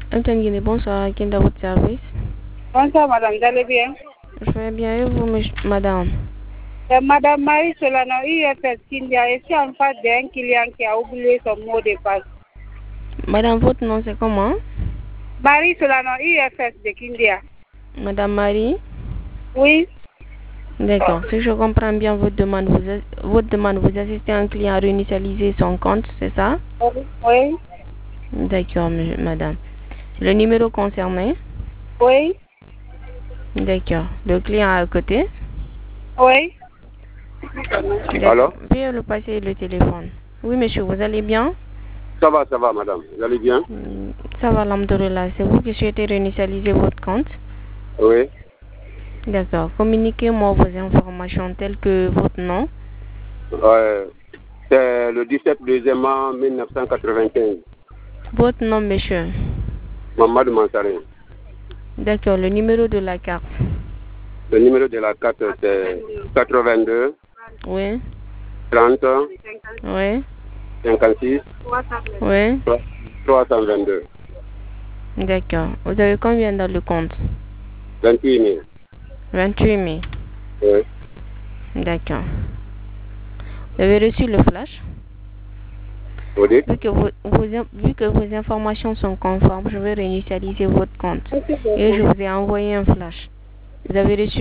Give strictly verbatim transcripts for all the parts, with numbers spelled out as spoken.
Mtangini, bonsoir, qui est dans votre service? Bonsoir madame, vous allez bien? Je vais bien, et vous, madame? C'est madame Marie Solano, I F S Kindia. Je suis en face d'un client qui a oublié son mot de passe. Madame, votre nom c'est comment? Marie Solano, I F S de Kindia. Madame Marie? Oui. D'accord. Si je comprends bien votre demande, vous, votre demande, vous assistez un client à réinitialiser son compte, c'est ça? Oui. D'accord, madame. Le numéro concerné? Oui. D'accord. Le client à côté? Oui. Alors? Veuillez le passer le téléphone. Oui, monsieur, vous allez bien? Ça va, ça va, madame. Vous allez bien? Ça va, alhamdoulilah. C'est vous qui souhaitez réinitialiser votre compte? Oui. D'accord. Communiquez-moi vos informations telles que votre nom. Ouais. C'est le dix-sept deuxième an mille neuf cent quatre-vingt-quinze. Votre nom, monsieur? Mamadou Mansarin. D'accord. Le numéro de la carte? Le numéro de la carte, c'est quatre-vingt-deux. Oui. trente. Oui. cinquante-six. Oui. trois cent vingt-deux. D'accord. Vous avez combien dans le compte? vingt-huit mille. vingt-huit mille. Oui. D'accord. Vous avez reçu le flash? Vous dites? Vu que, vous, vous, vu que vos informations sont conformes, je vais réinitialiser votre compte. Et je vous ai envoyé un flash. Vous avez reçu?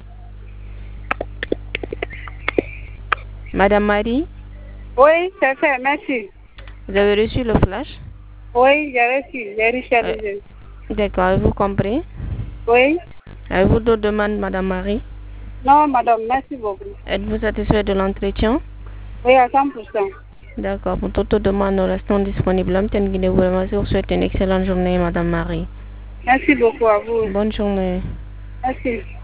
Madame Marie? Oui, c'est fait, merci. Vous avez reçu le flash? Oui, j'ai reçu, j'ai réinitialisé. Euh, D'accord, avez-vous compris? Oui. Avez-vous d'autres demandes, Madame Marie? Non, madame, merci beaucoup. Êtes-vous satisfait de l'entretien? Oui, à cent pour cent. D'accord, pour toute demande, nous restons disponibles. Je vous souhaite une excellente journée, Madame Marie. Merci beaucoup à vous. Bonne journée. Merci.